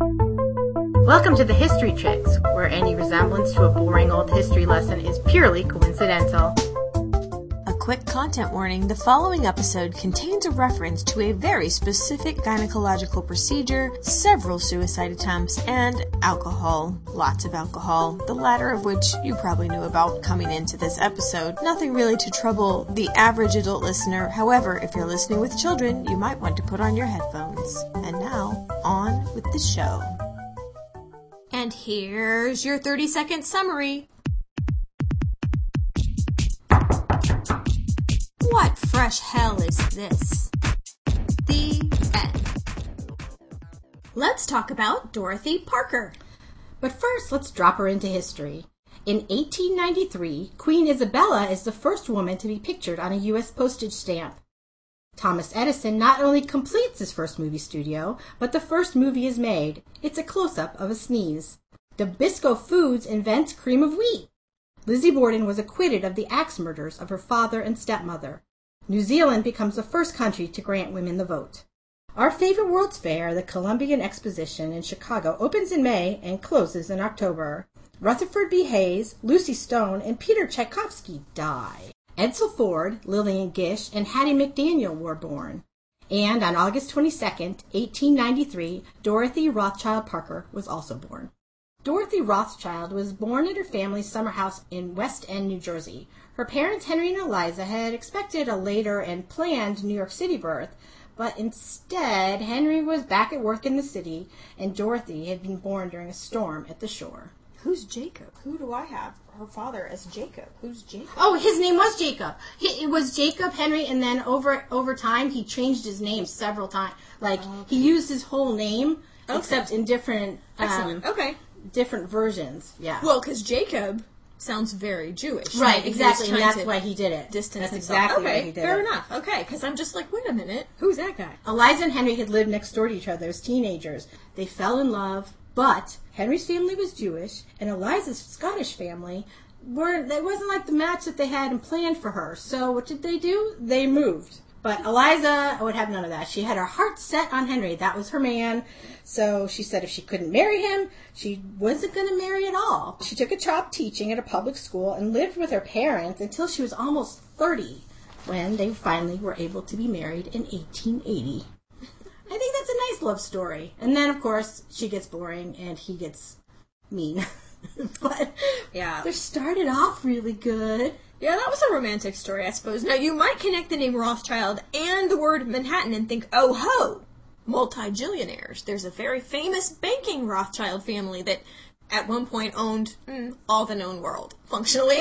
Welcome to the History Chicks, where any resemblance to a boring old history lesson is purely coincidental. A quick content warning, the following episode contains a reference to a very specific gynecological procedure, several suicide attempts, and alcohol. Lots of alcohol, the latter of which you probably knew about coming into this episode. Nothing really to trouble the average adult listener. However, if you're listening with children, you might want to put on your headphones. And now, on with the show. And here's your 30-second summary. What fresh hell is this? The end. Let's talk about Dorothy Parker. But first, let's drop her into history. In 1893, Queen Isabella is the first woman to be pictured on a U.S. postage stamp. Thomas Edison not only completes his first movie studio, but the first movie is made. It's a close-up of a sneeze. Nabisco Foods invents cream of wheat. Lizzie Borden was acquitted of the axe murders of her father and stepmother. New Zealand becomes the first country to grant women the vote. Our favorite World's Fair, the Columbian Exposition in Chicago, opens in May and closes in October. Rutherford B. Hayes, Lucy Stone, and Peter Tchaikovsky die. Edsel Ford, Lillian Gish, and Hattie McDaniel were born. And on August 22, 1893, Dorothy Rothschild Parker was also born. Dorothy Rothschild was born at her family's summer house in West End, New Jersey. Her parents, Henry and Eliza, had expected a later and planned New York City birth, but instead, Henry was back at work in the city, and Dorothy had been born during a storm at the shore. Who's Jacob? Who do I have? Her father as Jacob. Who's Jacob? Oh, his name was Jacob. It was Jacob Henry, and then over time, he changed his name several times. He used his whole name, except in different different versions. Yeah. Well, because Jacob sounds very Jewish. Right, exactly, and that's why he did it. Distance that's exactly why he did it. Fair enough. Okay, because I'm just like, wait a minute, who's that guy? Eliza and Henry had lived next door to each other as teenagers. They fell in love, but Henry's family was Jewish, and Eliza's Scottish family wasn't like the match that they had planned for her. So what did they do? They moved. But Eliza would have none of that. She had her heart set on Henry. That was her man. So she said if she couldn't marry him, she wasn't going to marry at all. She took a job teaching at a public school and lived with her parents until she was almost 30, when they finally were able to be married in 1880. I think that's a nice love story. And then, of course, she gets boring and he gets mean. But yeah, they started off really good. Yeah, that was a romantic story, I suppose. Now, you might connect the name Rothschild and the word Manhattan and think, oh ho, multi-gillionaires. There's a very famous banking Rothschild family that at one point owned all the known world, functionally.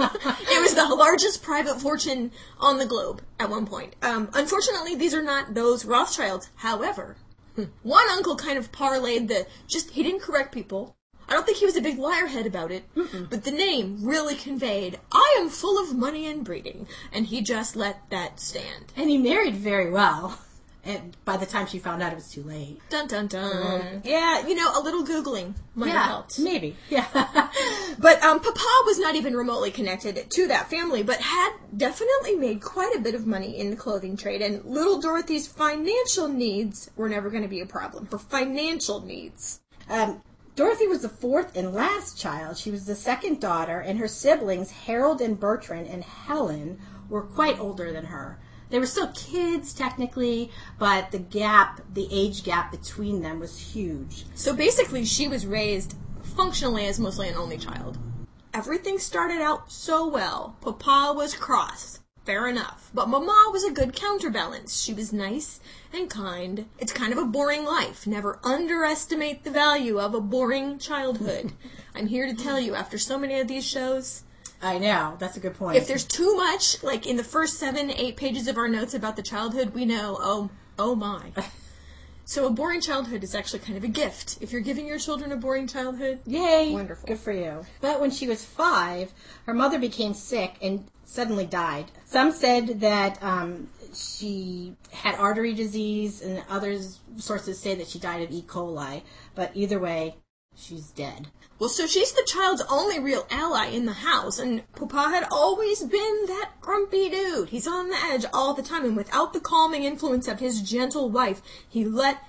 It was the largest private fortune on the globe at one point. Unfortunately, these are not those Rothschilds. However, one uncle kind of parlayed he didn't correct people. I don't think he was a big liarhead about it, but the name really conveyed, I am full of money and breeding, and he just let that stand. And he married very well, and by the time she found out, it was too late. Dun, dun, dun. Yeah, a little Googling might have helped. Maybe. Yeah. But Papa was not even remotely connected to that family, but had definitely made quite a bit of money in the clothing trade, and little Dorothy's financial needs were never going to be a problem. Her financial needs. Dorothy was the fourth and last child. She was the second daughter, and her siblings, Harold and Bertrand and Helen, were quite older than her. They were still kids, technically, but the age gap between them was huge. So basically, she was raised functionally as mostly an only child. Everything started out so well. Papa was cross. Fair enough. But Mama was a good counterbalance. She was nice and kind. It's kind of a boring life. Never underestimate the value of a boring childhood. I'm here to tell you, after so many of these shows... I know. That's a good point. If there's too much, like in the first 7-8 pages of our notes about the childhood, we know, oh my. So a boring childhood is actually kind of a gift. If you're giving your children a boring childhood, yay! Wonderful. Good for you. But when she was 5, her mother became sick and suddenly died. Some said that she had artery disease, and others sources say that she died of E. coli. But either way, she's dead. Well, so she's the child's only real ally in the house, and Papa had always been that grumpy dude. He's on the edge all the time, and without the calming influence of his gentle wife, he let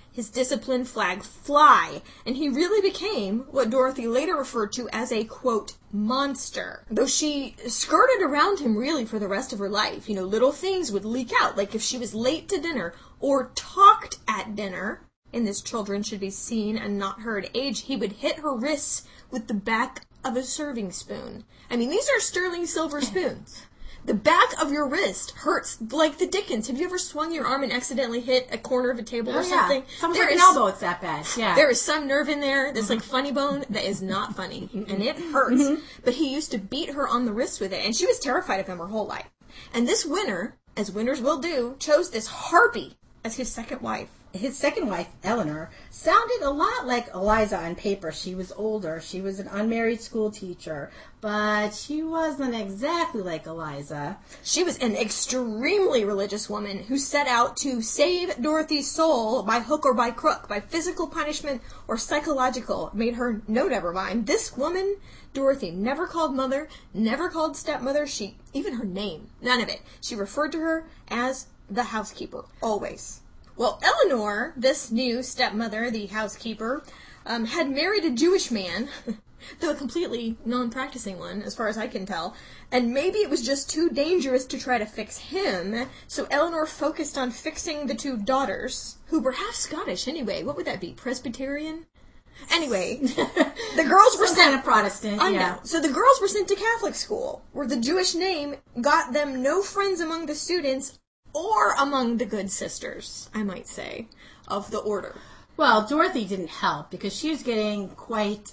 his discipline flag fly, and he really became what Dorothy later referred to as a, quote, monster. Though she skirted around him really for the rest of her life. You know, little things would leak out, like if she was late to dinner or talked at dinner, in this children should be seen and not heard age, he would hit her wrists with the back of a serving spoon. I mean, these are sterling silver spoons. The back of your wrist hurts like the dickens. Have you ever swung your arm and accidentally hit a corner of a table or something? Someone's like an elbow, it's that bad. Yeah. There is some nerve in there that's like funny bone that is not funny. And it hurts. But he used to beat her on the wrist with it. And she was terrified of him her whole life. And this winner, as winners will do, chose this harpy as his second wife. His second wife, Eleanor, sounded a lot like Eliza on paper. She was older. She was an unmarried school teacher, but she wasn't exactly like Eliza. She was an extremely religious woman who set out to save Dorothy's soul by hook or by crook, by physical punishment or psychological. Made her no never mind. This woman, Dorothy, never called mother, never called stepmother. Even her name, none of it. She referred to her as the housekeeper, always. Well, Eleanor, this new stepmother, the housekeeper, had married a Jewish man, though a completely non-practicing one, as far as I can tell, and maybe it was just too dangerous to try to fix him, so Eleanor focused on fixing the two daughters, who were half Scottish anyway. What would that be, Presbyterian? Anyway, the girls were Some sent... kind of Protestant, yeah. So the girls were sent to Catholic school, where the Jewish name got them no friends among the students, or among the good sisters, I might say, of the order. Well, Dorothy didn't help because she was getting quite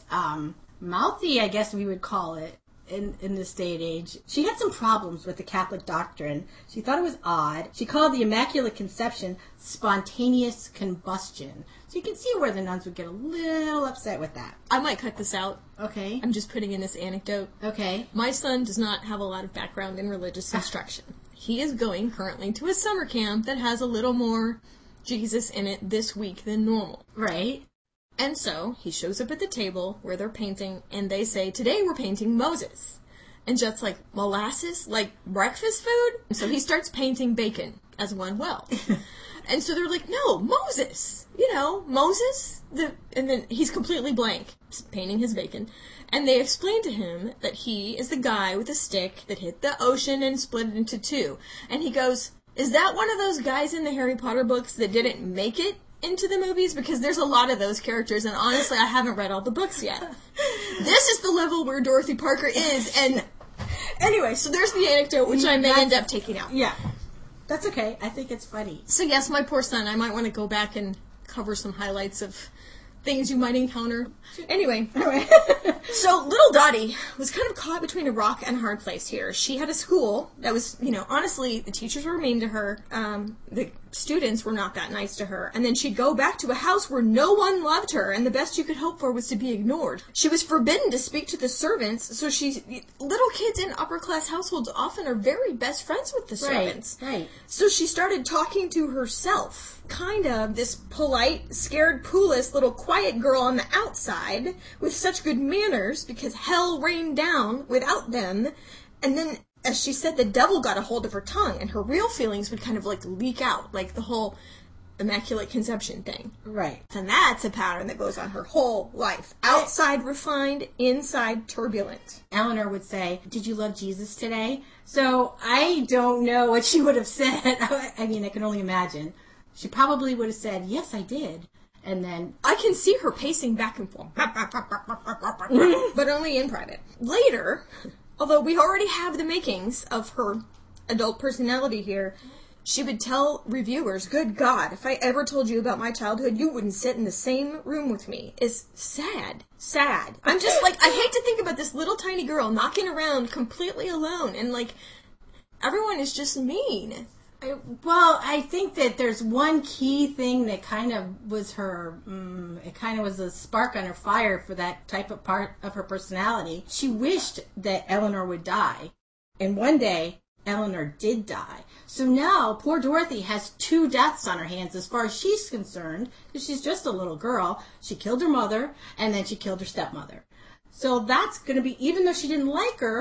mouthy, I guess we would call it, in this day and age. She had some problems with the Catholic doctrine. She thought it was odd. She called the Immaculate Conception spontaneous combustion. So you can see where the nuns would get a little upset with that. I might cut this out. Okay. I'm just putting in this anecdote. Okay. My son does not have a lot of background in religious instruction. He is going currently to a summer camp that has a little more Jesus in it this week than normal. Right. And so he shows up at the table where they're painting, and they say, today we're painting Moses. And Jet's like, molasses? Like breakfast food? So he starts painting bacon, as one will. And so they're like, no, Moses. You know, Moses? And then he's completely blank, painting his bacon. And they explain to him that he is the guy with the stick that hit the ocean and split it into two. And he goes, is that one of those guys in the Harry Potter books that didn't make it into the movies? Because there's a lot of those characters, and honestly, I haven't read all the books yet. This is the level where Dorothy Parker is, and anyway, so there's the anecdote, which I may end up taking out. Yeah. That's okay. I think it's funny. So yes, my poor son, I might want to go back and cover some highlights of things you might encounter. Anyway, so little Dottie was kind of caught between a rock and a hard place here. She had a school that was, honestly, the teachers were mean to her. The students were not that nice to her. And then she'd go back to a house where no one loved her, and the best you could hope for was to be ignored. She was forbidden to speak to the servants, so little kids in upper-class households often are very best friends with the servants. Right. So she started talking to herself. Kind of this polite, scared, pooless little quiet girl on the outside with such good manners because hell rained down without them. And then, as she said, the devil got a hold of her tongue and her real feelings would kind of leak out, like the whole Immaculate Conception thing. Right. And that's a pattern that goes on her whole life. Outside refined, inside turbulent. Eleanor would say, did you love Jesus today? So I don't know what she would have said. I mean, I can only imagine. She probably would have said, yes, I did. And then I can see her pacing back and forth. But only in private. Later, although we already have the makings of her adult personality here, she would tell reviewers, good God, if I ever told you about my childhood, you wouldn't sit in the same room with me. It's sad. Sad. I'm just I hate to think about this little tiny girl knocking around completely alone and everyone is just mean. I think that there's one key thing that kind of was her, it kind of was a spark on her fire for that type of part of her personality. She wished that Eleanor would die. And one day, Eleanor did die. So now, poor Dorothy has 2 deaths on her hands as far as she's concerned, because she's just a little girl. She killed her mother, and then she killed her stepmother. So that's going to be, even though she didn't like her,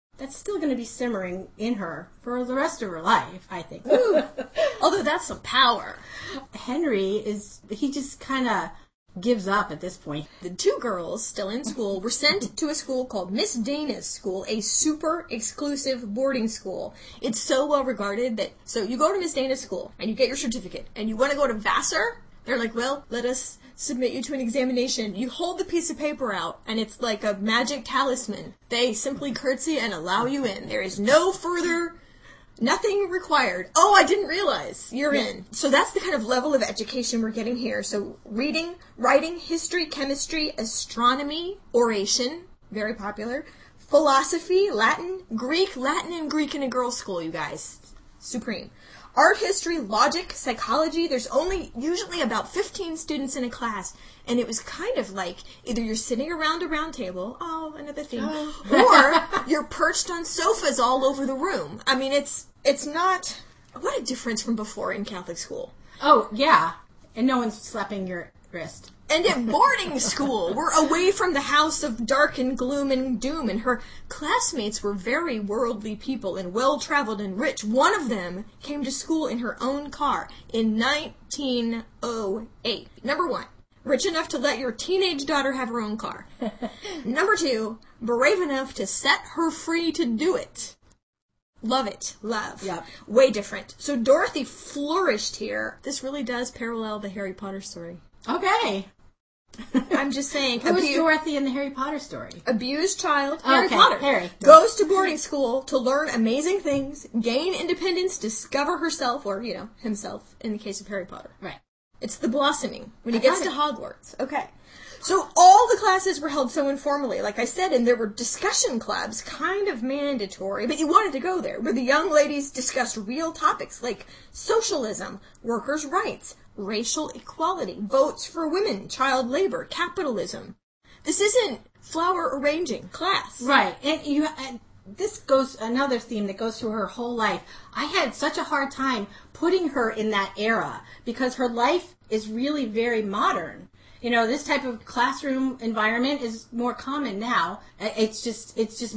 that's still going to be simmering in her for the rest of her life, I think. Although that's some power. Henry he just kind of gives up at this point. The two girls, still in school, were sent to a school called Miss Dana's School, a super exclusive boarding school. It's so well regarded that, so you go to Miss Dana's School, and you get your certificate, and you want to go to Vassar? They're like, well, let us submit you to an examination. You hold the piece of paper out, and it's like a magic talisman. They simply curtsy and allow you in. There is no further, nothing required. Oh, I didn't realize. You're in. So that's the kind of level of education we're getting here. So reading, writing, history, chemistry, astronomy, oration, very popular, philosophy, Latin, Latin and Greek in a girls' school, you guys. Supreme. Art history, logic, psychology, there's only usually about 15 students in a class, and it was kind of like either you're sitting around a round table, oh, another thing, or you're perched on sofas all over the room. I mean, it's not, what a difference from before in Catholic school. Oh, yeah, and no one's slapping your wrist. And at boarding school, we're away from the house of dark and gloom and doom, and her classmates were very worldly people and well-traveled and rich. One of them came to school in her own car in 1908. Number one, rich enough to let your teenage daughter have her own car. Number two, brave enough to set her free to do it. Love it. Love. Yep. Way different. So Dorothy flourished here. This really does parallel the Harry Potter story. Okay. I'm just saying. Who is Dorothy in the Harry Potter story? Abused child, Harry Okay, Potter. Harry. Goes to boarding school to learn amazing things, gain independence, discover herself, or, himself, in the case of Harry Potter. Right. It's the blossoming, when he gets to Hogwarts. Okay. So all the classes were held so informally, like I said, and there were discussion clubs, kind of mandatory, but you wanted to go there, where the young ladies discussed real topics like socialism, workers' rights, racial equality, votes for women, child labor, capitalism. This isn't flower arranging class. Right. And this goes, another theme that goes through her whole life. I had such a hard time putting her in that era because her life is really very modern. This type of classroom environment is more common now. It's just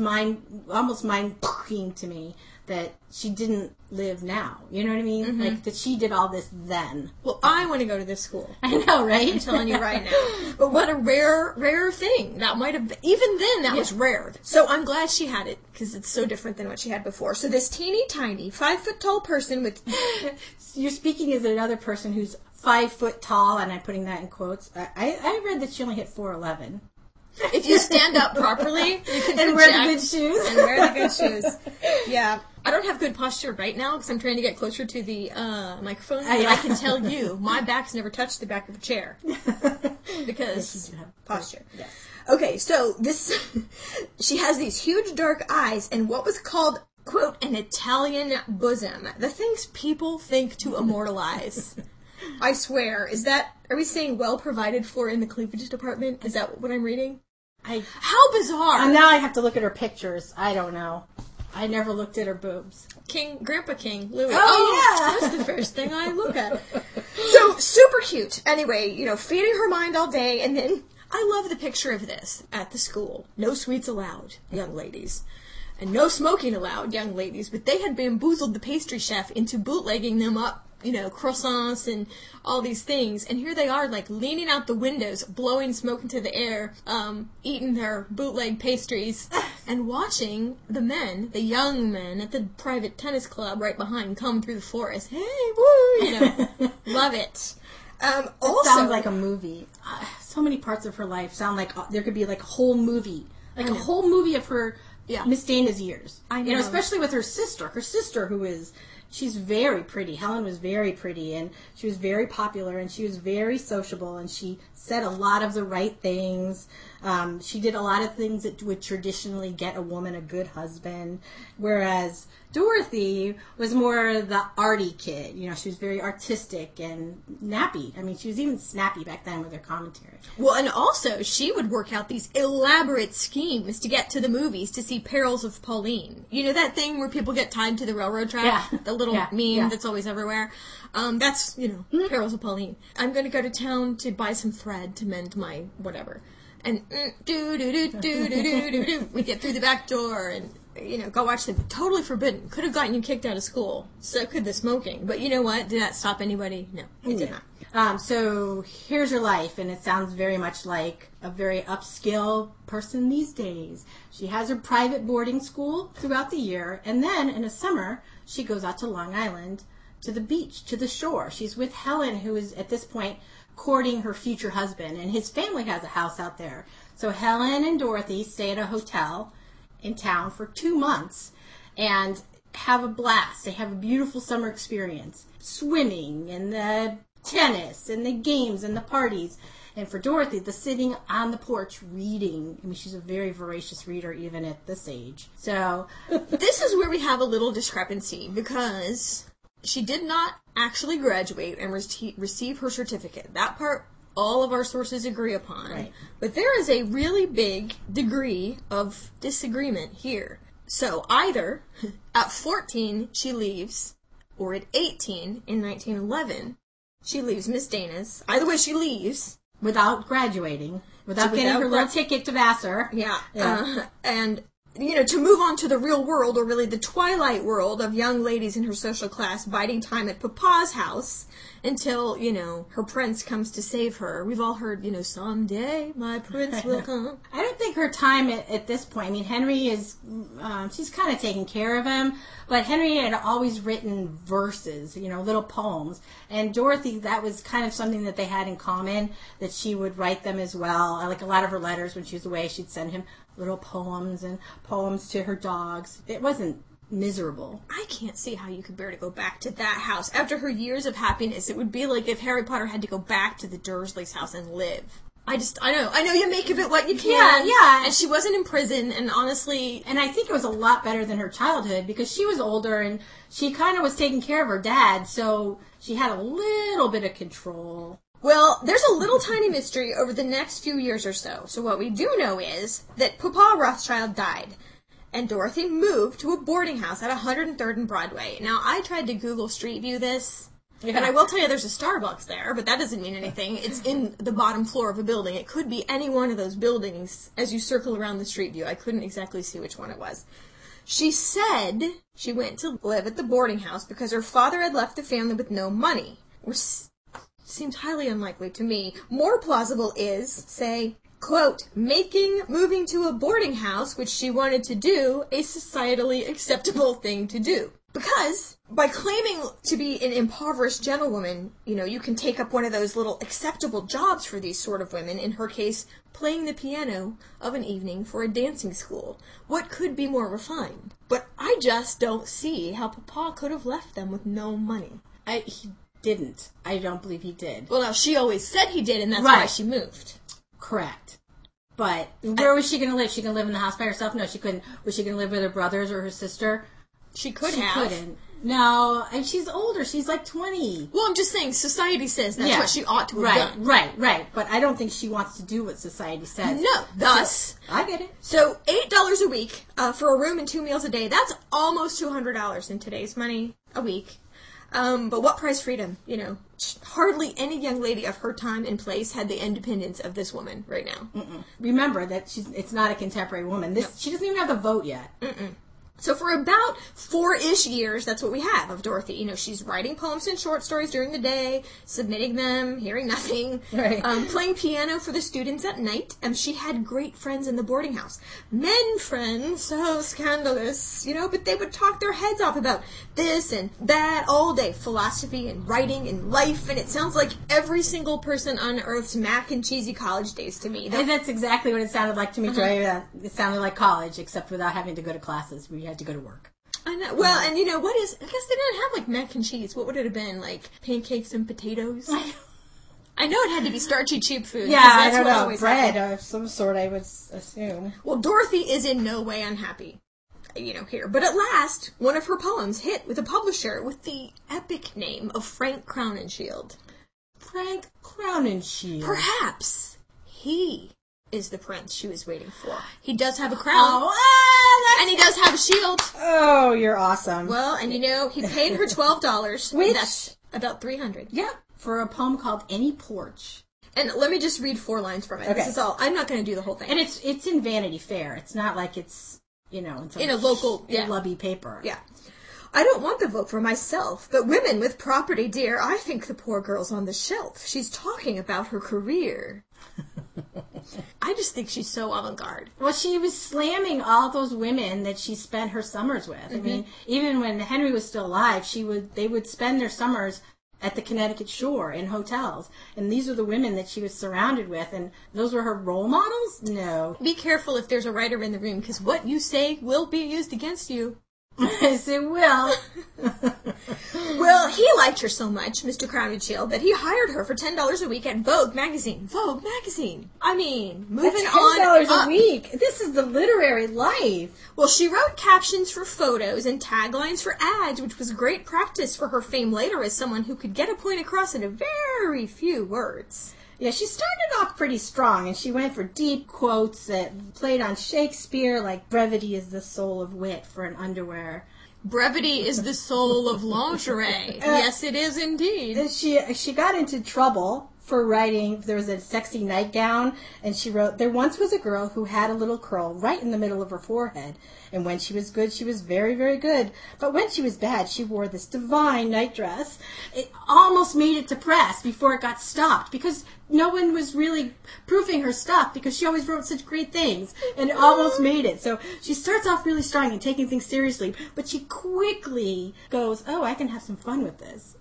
almost mind-blowing to me that she didn't live now. You know what I mean? Mm-hmm. Like, that she did all this then. Well, I want to go to this school. I know, right? I'm telling you right now. But what a rare thing. That might have been, even then, that was rare. So I'm glad she had it, because it's so different than what she had before. So this teeny tiny, 5-foot-tall person with... You're speaking as another person who's 5 foot tall, and I'm putting that in quotes. I read that she only hit 4'11". If you stand up properly, you can and wear the good shoes. And wear the good shoes. Yeah. I don't have good posture right now because I'm trying to get closer to the microphone. But I can tell you, my back's never touched the back of a chair. Because posture. Yes. Okay, so she has these huge dark eyes and what was called, quote, an Italian bosom. The things people think to immortalize. I swear. Are we saying well provided for in the cleavage department? Is that what I'm reading? How bizarre! Now I have to look at her pictures. I don't know. I never looked at her boobs. Grandpa King, Louis. Oh, yeah! That's the first thing I look at. So, super cute. Anyway, feeding her mind all day, and then I love the picture of this at the school. No sweets allowed, young ladies. And no smoking allowed, young ladies. But they had bamboozled the pastry chef into bootlegging them up, croissants and all these things. And here they are, like, leaning out the windows, blowing smoke into the air, eating their bootleg pastries, and watching the young men at the private tennis club right behind come through the forest. Hey, woo! Love it. Also, sounds like a movie. So many parts of her life sound like there could be like a whole movie. Like a whole movie of her Miss Dana's years. I know. Especially with her sister. Her sister she's very pretty. Helen was very pretty, and she was very popular, and she was very sociable, and she said a lot of the right things. She did a lot of things that would traditionally get a woman a good husband, whereas Dorothy was more the arty kid. She was very artistic and nappy. I mean, she was even snappy back then with her commentary. Well, and also, she would work out these elaborate schemes to get to the movies to see Perils of Pauline. That thing where people get tied to the railroad track? Yeah. The little meme that's always everywhere. That's, Perils of Pauline. I'm going to go to town to buy some thread to mend my whatever. And we get through the back door, and go watch them. Totally forbidden. Could have gotten you kicked out of school. So could the smoking. But you know what? Did that stop anybody? No, it did not. So here's her life, and it sounds very much like a very upscale person these days. She has her private boarding school throughout the year, and then in the summer, she goes out to Long Island, to the beach, to the shore. She's with Helen, who is at this point courting her future husband, and his family has a house out there. So Helen and Dorothy stay at a hotel in town for 2 months and have a blast. They have a beautiful summer experience. Swimming and the tennis and the games and the parties. And for Dorothy, the sitting on the porch reading. I mean, she's a very voracious reader even at this age. So this is where we have a little discrepancy because she did not actually graduate and receive her certificate. That part all of our sources agree upon. Right. But there is a really big degree of disagreement here. So either at 14 she leaves, or at 18 in 1911 she leaves Miss Dana's. Either way she leaves. Without graduating. Without getting her little ticket to Vassar. Yeah. And to move on to the real world, or really the twilight world of young ladies in her social class biding time at Papa's house until, her prince comes to save her. We've all heard, someday my prince will come. I don't think her time at this point, I mean, Henry is, she's kind of taking care of him, but Henry had always written verses, little poems. And Dorothy, that was kind of something that they had in common, that she would write them as well. Like a lot of her letters when she was away, she'd send him little poems and poems to her dogs. It wasn't miserable. I can't see how you could bear to go back to that house. After her years of happiness, it would be like if Harry Potter had to go back to the Dursleys' house and live. I know you make of it what you can. Yeah. And she wasn't in prison, and honestly... And I think it was a lot better than her childhood, because she was older, and she kind of was taking care of her dad, so she had a little bit of control. Well, there's a little tiny mystery over the next few years or so. So what we do know is that Papa Rothschild died, and Dorothy moved to a boarding house at 103rd and Broadway. Now, I tried to Google Street View this, and I will tell you there's a Starbucks there, but that doesn't mean anything. It's in the bottom floor of a building. It could be any one of those buildings as you circle around the Street View. I couldn't exactly see which one it was. She said she went to live at the boarding house because her father had left the family with no money. Seems highly unlikely to me. More plausible is, say, quote, moving to a boarding house, which she wanted to do, a societally acceptable thing to do. Because by claiming to be an impoverished gentlewoman, you can take up one of those little acceptable jobs for these sort of women, in her case, playing the piano of an evening for a dancing school. What could be more refined? But I just don't see how Papa could have left them with no money. He didn't. I don't believe he did. Well, now, she always said he did, and that's why she moved. Correct. But where was she going to live? She going to live in the house by herself? No, she couldn't. Was she going to live with her brothers or her sister? She couldn't. No, and she's older. She's like 20. Well, I'm just saying, society says that's what she ought to have done. Right. But I don't think she wants to do what society says. No, thus... I get it. So, $8 a week for a room and 2 meals a day, that's almost $200 in today's money a week. But what price freedom? Hardly any young lady of her time and place had the independence of this woman right now. Mm-mm. Remember that it's not a contemporary woman. She doesn't even have the vote yet. Mm-mm. So for about 4-ish years, that's what we have of Dorothy. She's writing poems and short stories during the day, submitting them, hearing nothing, playing piano for the students at night. She had great friends in the boarding house. Men friends, so scandalous, but they would talk their heads off about this and that all day. Philosophy and writing and life, and it sounds like every single person on Earth's mac and cheesy college days to me. And that's exactly what it sounded like to me, Joy. It sounded like college, except without having to go to classes. We had to go to work. I know. Well, and what is... I guess they didn't have, mac and cheese. What would it have been? Pancakes and potatoes? I know it had to be starchy, cheap food. Yeah, I don't know. Bread of some sort, I would assume. Well, Dorothy is in no way unhappy, here. But at last, one of her poems hit with a publisher with the epic name of Frank Crowninshield. Frank Crowninshield. Perhaps he is the prince she was waiting for. He does have a crown. And he does have a shield. Oh, you're awesome. Well, and he paid her $12. Which? That's about $300. Yeah, for a poem called Any Porch. And let me just read 4 lines from it. Okay. This is all. I'm not going to do the whole thing. And it's in Vanity Fair. It's not like it's, in a local lubby paper. Yeah. I don't want the vote for myself, but women with property, dear. I think the poor girl's on the shelf. She's talking about her career. I just think she's so avant-garde. Well, she was slamming all those women that she spent her summers with. I mean, even when Henry was still alive, they would spend their summers at the Connecticut shore in hotels. And these are the women that she was surrounded with. And those were her role models? No. Be careful if there's a writer in the room, because what you say will be used against you. Yes, it will. Well, he liked her so much, Mr. Crowninshield, that he hired her for $10 a week at Vogue magazine. Vogue magazine. I mean, moving on. $10 a week. This is the literary life. Well, she wrote captions for photos and taglines for ads, which was great practice for her fame later as someone who could get a point across in a very few words. Yeah, she started off pretty strong, and she went for deep quotes that played on Shakespeare, like brevity is the soul of wit for an underwear. Brevity is the soul of lingerie. Yes, it is indeed. She got into trouble for writing. There was a sexy nightgown, and she wrote, "There once was a girl who had a little curl right in the middle of her forehead, and when she was good, she was very, very good. But when she was bad, she wore this divine nightdress." It almost made it to press before it got stopped, because no one was really proofing her stuff, because she always wrote such great things, and it almost made it. So she starts off really strong and taking things seriously, but she quickly goes, "Oh, I can have some fun with this."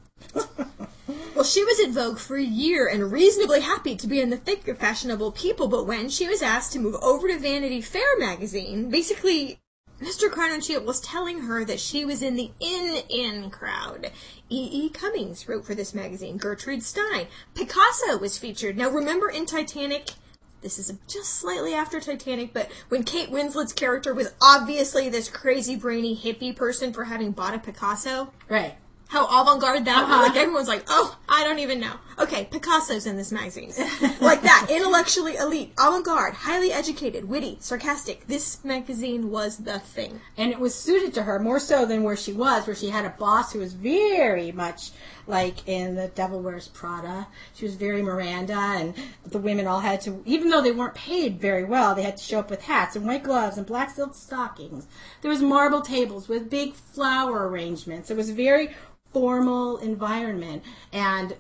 Well, she was at Vogue for a year and reasonably happy to be in the thick of fashionable people, but when she was asked to move over to Vanity Fair magazine, basically, Mr. Crowninshield was telling her that she was in the in crowd. E.E. Cummings wrote for this magazine. Gertrude Stein. Picasso was featured. Now, remember in Titanic? This is just slightly after Titanic, but when Kate Winslet's character was obviously this crazy, brainy hippie person for having bought a Picasso? Right. How avant-garde that was. Like, everyone's like, oh, I don't even know. Okay, Picasso's in this magazine. Like that. Intellectually elite, avant-garde, highly educated, witty, sarcastic. This magazine was the thing. And it was suited to her more so than where she was, where she had a boss who was very much like in The Devil Wears Prada. She was very Miranda, and the women all had to, even though they weren't paid very well, they had to show up with hats and white gloves and black silk stockings. There was marble tables with big flower arrangements. It was very formal environment, and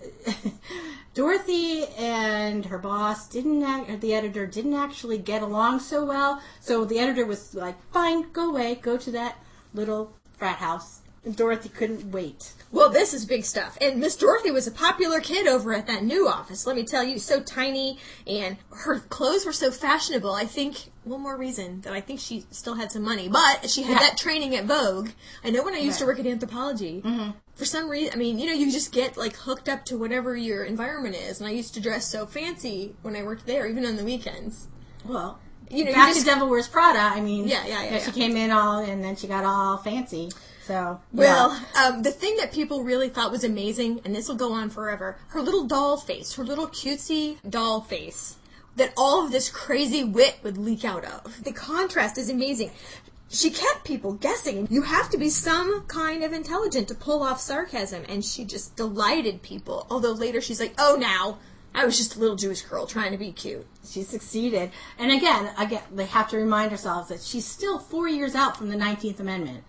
Dorothy and her boss the editor didn't actually get along so well, so the editor was like, "Fine, go away, go to that little frat house." And Dorothy couldn't wait. Well, this is big stuff. And Miss Dorothy was a popular kid over at that new office, let me tell you. So tiny, and her clothes were so fashionable. I think, one more reason that I think she still had some money, but she had that training at Vogue. I know when I used to work at Anthropologie, for some reason, I mean, you just get, like, hooked up to whatever your environment is. And I used to dress so fancy when I worked there, even on the weekends. Well, back to Devil Wears Prada, I mean, yeah. She came in and then she got all fancy. So, well, the thing that people really thought was amazing, and this will go on forever, her little doll face, her little cutesy doll face, that all of this crazy wit would leak out of. The contrast is amazing. She kept people guessing. You have to be some kind of intelligent to pull off sarcasm, and she just delighted people. Although later she's like, "Oh, now, I was just a little Jewish girl trying to be cute." She succeeded. And again, they have to remind ourselves that she's still 4 years out from the 19th Amendment.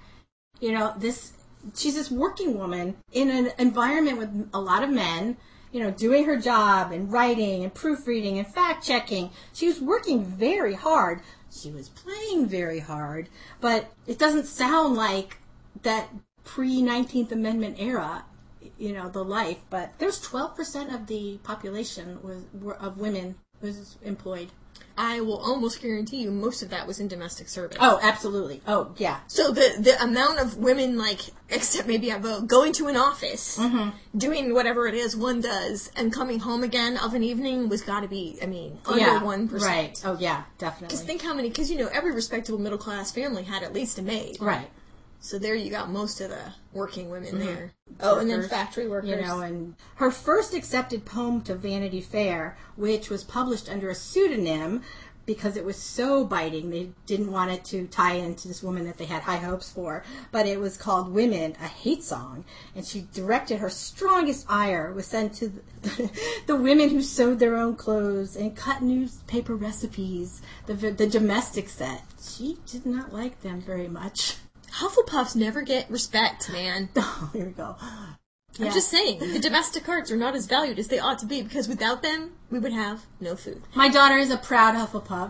She's this working woman in an environment with a lot of men, doing her job and writing and proofreading and fact-checking. She was working very hard. She was playing very hard, but it doesn't sound like that pre-19th Amendment era, the life. But there's 12% of the population of women was employed. I will almost guarantee you most of that was in domestic service. Oh, absolutely. Oh, yeah. So the amount of women, except maybe at Vogue, going to an office, doing whatever it is one does, and coming home again of an evening was got to be, under 1%. Right. Oh, yeah, definitely. Because think how many, every respectable middle-class family had at least a maid. Right. So there you got most of the working women there. Oh, and then factory workers. And her first accepted poem to Vanity Fair, which was published under a pseudonym, because it was so biting. They didn't want it to tie into this woman that they had high hopes for. But it was called Women, a Hate Song. And she directed her strongest ire was sent to the women who sewed their own clothes and cut newspaper recipes, the domestic set. She did not like them very much. Hufflepuffs never get respect, man. Oh, here we go. I'm just saying, the domestic arts are not as valued as they ought to be, because without them, we would have no food. My daughter is a proud Hufflepuff.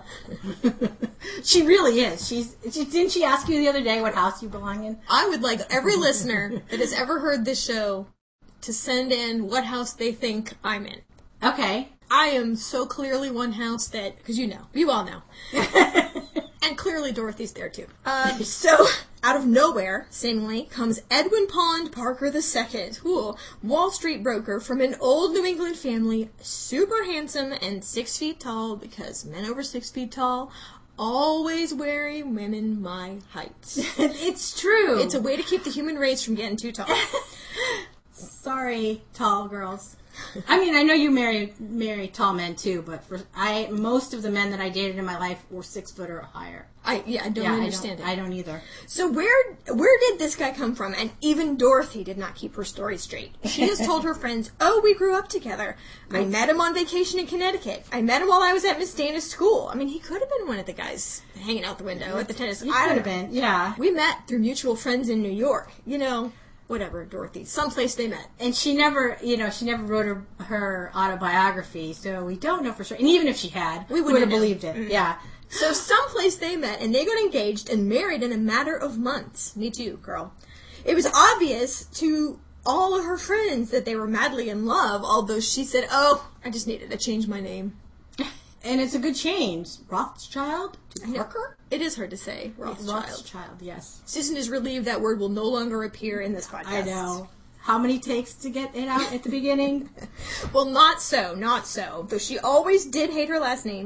She really is. Didn't she ask you the other day what house you belong in? I would like every listener that has ever heard this show to send in what house they think I'm in. Okay. I am so clearly one house that, because you all know. And clearly Dorothy's there too. So, out of nowhere, seemingly, comes Edwin Pond Parker II, Wall Street broker from an old New England family, super handsome and 6 feet tall, because men over 6 feet tall always worry women my height. It's true. It's a way to keep the human race from getting too tall. Sorry, tall girls. I mean, I know you marry tall men too, but most of the men that I dated in my life were 6 foot or higher. I don't understand it. I don't either. So where did this guy come from? And even Dorothy did not keep her story straight. She has told her friends, "Oh, we grew up together. I met him on vacation in Connecticut. I met him while I was at Miss Dana's school." I mean, he could have been one of the guys hanging out the window at the tennis. He could have been, yeah. We met through mutual friends in New York. Whatever, Dorothy. Someplace they met. And she never wrote her autobiography, so we don't know for sure. And even if she had, we would have believed it. Mm-hmm. Yeah. So someplace they met, and they got engaged and married in a matter of months. Me too, girl. It was obvious to all of her friends that they were madly in love, although she said, "Oh, I just needed to change my name." And it's a good change. Rothschild to Parker? It is hard to say. Rothschild, yes. Susan is relieved that word will no longer appear in this podcast. I know. How many takes to get it out at the beginning? Well, not so. Though she always did hate her last name,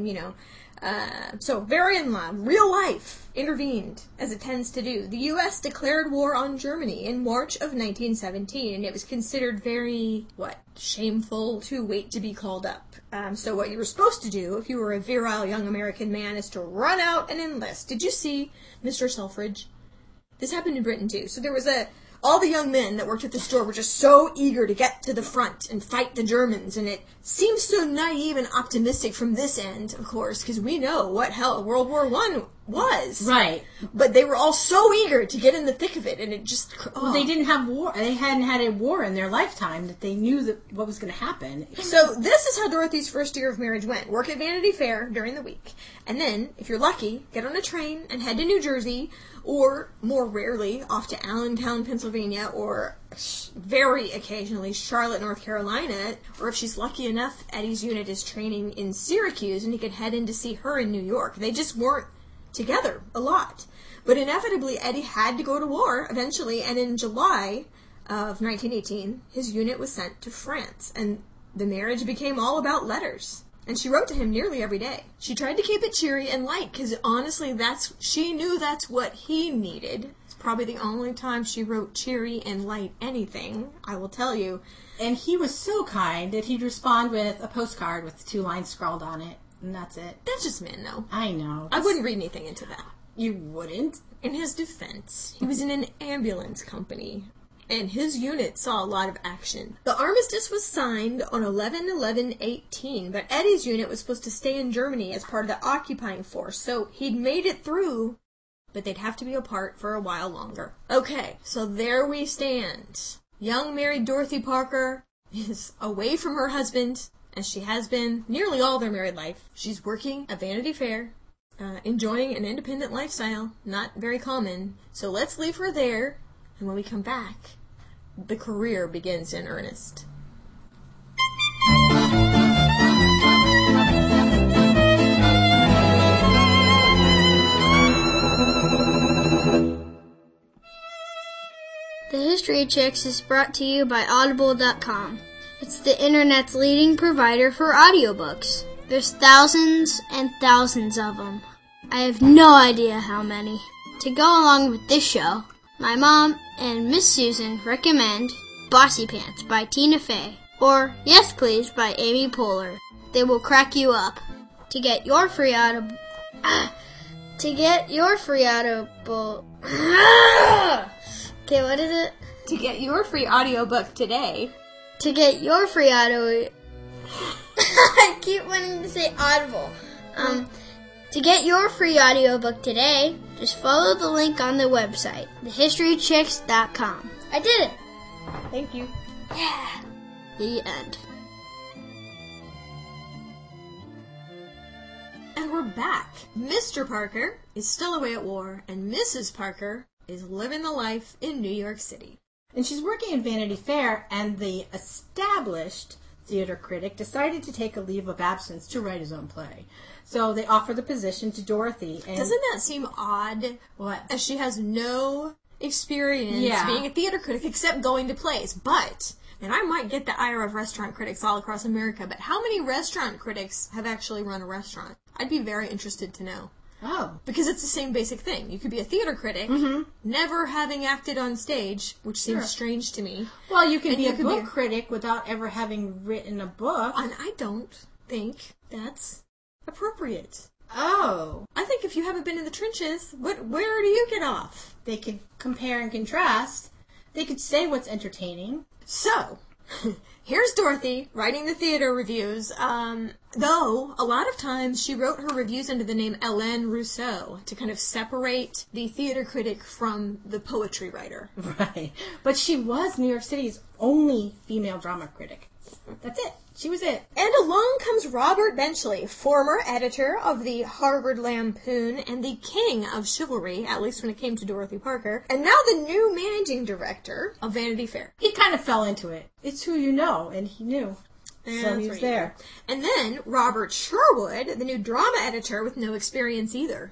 So, very in love. Real life intervened, as it tends to do. The U.S. declared war on Germany in March of 1917, and it was considered very, shameful to wait to be called up. So what you were supposed to do, if you were a virile young American man, is to run out and enlist. Did you see Mr. Selfridge? This happened in Britain, too. So there was all the young men that worked at the store were just so eager to get to the front and fight the Germans, and it seems so naive and optimistic from this end, of course, because we know what hell World War I was. Right. But they were all so eager to get in the thick of it, and it just... Well, they didn't have war. They hadn't had a war in their lifetime that they knew what was going to happen. So this is how Dorothy's first year of marriage went. Work at Vanity Fair during the week. And then, if you're lucky, get on a train and head to New Jersey, or, more rarely, off to Allentown, Pennsylvania, or very occasionally Charlotte, North Carolina, or if she's lucky enough, Eddie's unit is training in Syracuse, and he could head in to see her in New York. They just weren't together a lot. But inevitably, Eddie had to go to war eventually, and in July of 1918, his unit was sent to France, and the marriage became all about letters. And she wrote to him nearly every day. She tried to keep it cheery and light, because honestly, she knew that's what he needed. It's probably the only time she wrote cheery and light anything, I will tell you. And he was so kind that he'd respond with a postcard with 2 lines scrawled on it, and that's it. That's just men, though. I know. I wouldn't read anything into that. You wouldn't? In his defense, he was in an ambulance company, and his unit saw a lot of action. The armistice was signed on 11/11/18, but Eddie's unit was supposed to stay in Germany as part of the occupying force, so he'd made it through, but they'd have to be apart for a while longer. Okay, so there we stand. Young married Dorothy Parker is away from her husband, as she has been nearly all their married life. She's working at Vanity Fair, enjoying an independent lifestyle, not very common. So let's leave her there, and when we come back, the career begins in earnest. The History of Chicks is brought to you by Audible.com. It's the internet's leading provider for audiobooks. There's thousands and thousands of them. I have no idea how many. To go along with this show, my mom and Miss Susan recommend Bossy Pants by Tina Fey or Yes Please by Amy Poehler. They will crack you up. To get your free audible... To get your free audible... Okay, what is it? To get your free audiobook today. To get your free audio... I keep wanting to say audible. To get your free audiobook today, just follow the link on the website, thehistorychicks.com. I did it! Thank you. Yeah. The end. And we're back. Mr. Parker is still away at war, and Mrs. Parker is living the life in New York City. And she's working in Vanity Fair, and the established theater critic decided to take a leave of absence to write his own play. So they offer the position to Dorothy. And doesn't that seem odd? What? As she has no experience being a theater critic except going to plays. But, and I might get the ire of restaurant critics all across America, but how many restaurant critics have actually run a restaurant? I'd be very interested to know. Oh. Because it's the same basic thing. You could be a theater critic, never having acted on stage, which seems strange to me. Well, you can be a book critic without ever having written a book. And I don't think that's appropriate. Oh. I think if you haven't been in the trenches, where do you get off? They could compare and contrast. They could say what's entertaining. So, here's Dorothy writing the theater reviews. Though, a lot of times she wrote her reviews under the name Hélène Rousseau to kind of separate the theater critic from the poetry writer. Right. But she was New York City's only female drama critic. That's it. She was it. And along comes Robert Benchley, former editor of the Harvard Lampoon and the king of chivalry, at least when it came to Dorothy Parker, and now the new managing director of Vanity Fair. He kind of fell into it. It's who you know, and he knew. So he was there. And then Robert Sherwood, the new drama editor with no experience either.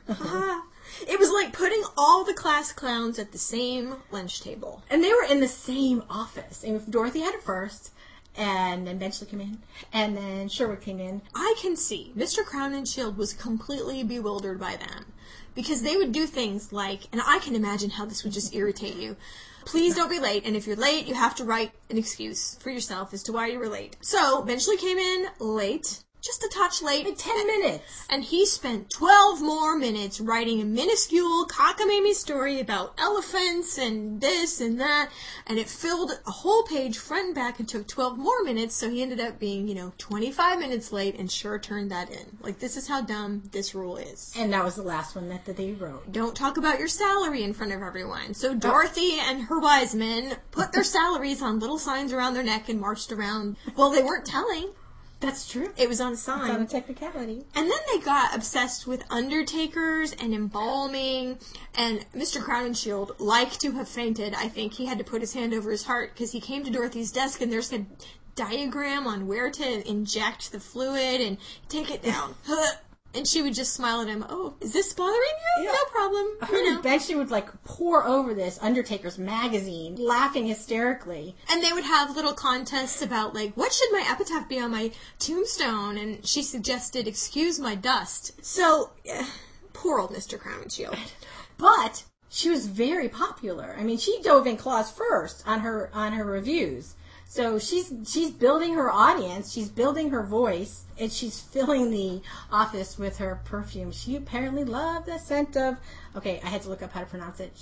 It was like putting all the class clowns at the same lunch table. And they were in the same office. And Dorothy had it first. And then Benchley came in, and then Sherwood came in. I can see Mr. Crowninshield was completely bewildered by them. Because they would do things like, and I can imagine how this would just irritate you. Please don't be late, and if you're late, you have to write an excuse for yourself as to why you were late. So, Benchley came in late. Just a touch late. Like 10 minutes. And he spent 12 more minutes writing a minuscule cockamamie story about elephants and this and that. And it filled a whole page front and back and took 12 more minutes. So he ended up being, 25 minutes late and sure turned that in. Like, this is how dumb this rule is. And that was the last one that they wrote. Don't talk about your salary in front of everyone. So Dorothy and her wise men put their salaries on little signs around their neck and marched around. Well, they weren't telling. That's true. It was on a sign. It's on a technicality. And then they got obsessed with undertakers and embalming. And Mr. Crowninshield, like to have fainted, I think he had to put his hand over his heart because he came to Dorothy's desk and there's a diagram on where to inject the fluid and take it down. And she would just smile at him. Oh, is this bothering you? Yeah. No problem. I bet she would pour over this Undertaker's magazine, laughing hysterically. And they would have little contests about what should my epitaph be on my tombstone? And she suggested, excuse my dust. So, poor old Mr. Crowninshield. But she was very popular. I mean, she dove in claws first on her reviews. So she's building her audience, she's building her voice, and she's filling the office with her perfume. She apparently loved the scent of... Okay, I had to look up how to pronounce it.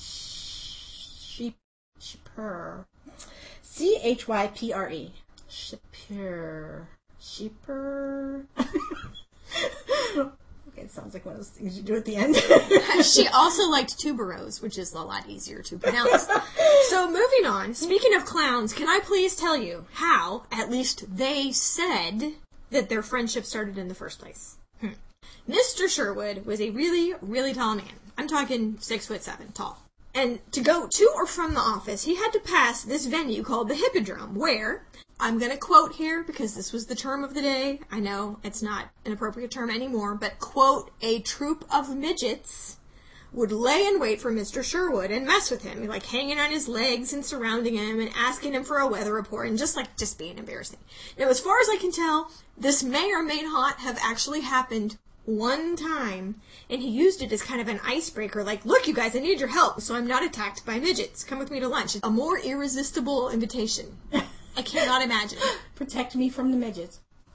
Chypre. C-H-Y-P-R-E. Chypre. Chypre. Okay, it sounds like one of those things you do at the end. She also liked tuberose, which is a lot easier to pronounce. So moving on, speaking of clowns, can I please tell you how, at least they said, that their friendship started in the first place? Mr. Sherwood was a really, really tall man. I'm talking 6'7" tall. And to go to or from the office, he had to pass this venue called the Hippodrome, where, I'm going to quote here because this was the term of the day. I know it's not an appropriate term anymore, but, quote, a troop of midgets would lay in wait for Mr. Sherwood and mess with him, hanging on his legs and surrounding him and asking him for a weather report and just being embarrassing. Now, as far as I can tell, this may or may not have actually happened one time, and he used it as kind of an icebreaker, look, you guys, I need your help, so I'm not attacked by midgets. Come with me to lunch. A more irresistible invitation. I cannot imagine. Protect me from the midgets.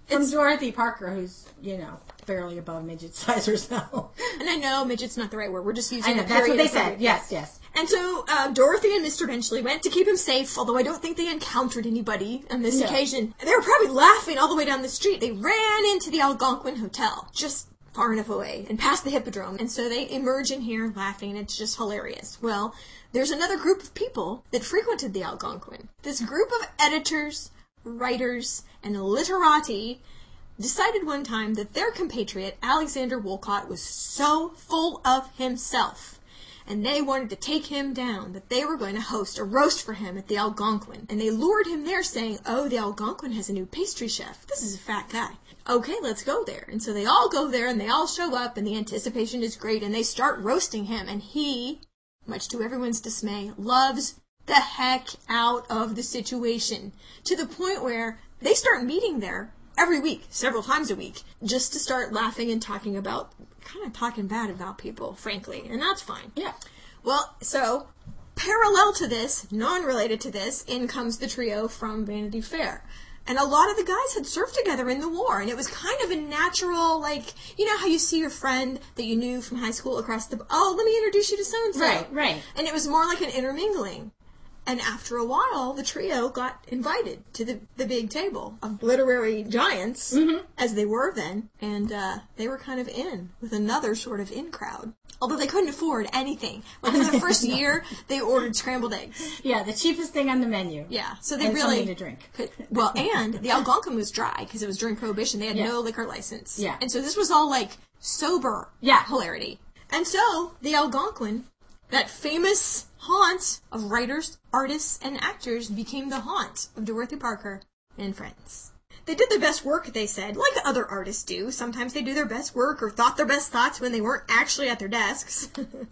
From Dorothy Parker, who's, barely above midget size herself. And I know midget's not the right word. We're just using the that's what they period. said. Yes. And so Dorothy and Mr. Benchley went to keep him safe, although I don't think they encountered anybody on this occasion. They were probably laughing all the way down the street. They ran into the Algonquin Hotel, just far enough away, and past the Hippodrome. And so they emerge in here laughing, and it's just hilarious. Well, there's another group of people that frequented the Algonquin. This group of editors, writers, and literati decided one time that their compatriot, Alexander Woollcott, was so full of himself, and they wanted to take him down, that they were going to host a roast for him at the Algonquin. And they lured him there saying, oh, the Algonquin has a new pastry chef. This is a fat guy. Okay, let's go there. And so they all go there, and they all show up, and the anticipation is great, and they start roasting him. And he, much to everyone's dismay, loves the heck out of the situation, to the point where they start meeting there every week, several times a week, just to start laughing and talking bad about people, frankly. And that's fine. Yeah. Well, so, parallel to this, non-related to this, in comes the trio from Vanity Fair. And a lot of the guys had served together in the war, and it was kind of a natural, how you see your friend that you knew from high school across the... Oh, let me introduce you to so-and-so. Right. And it was more like an intermingling. And after a while, the trio got invited to the big table of literary giants, as they were then, and they were kind of in with another sort of in crowd. Although they couldn't afford anything. For the first year, they ordered scrambled eggs. Yeah, the cheapest thing on the menu. Yeah, so they and really... something to drink. And the Algonquin was dry, because it was during Prohibition. They had no liquor license. Yeah. And so this was all, sober hilarity. And so, the Algonquin, that famous haunt of writers, artists, and actors, became the haunt of Dorothy Parker and friends. They did their best work, they said, like other artists do. Sometimes they do their best work or thought their best thoughts when they weren't actually at their desks.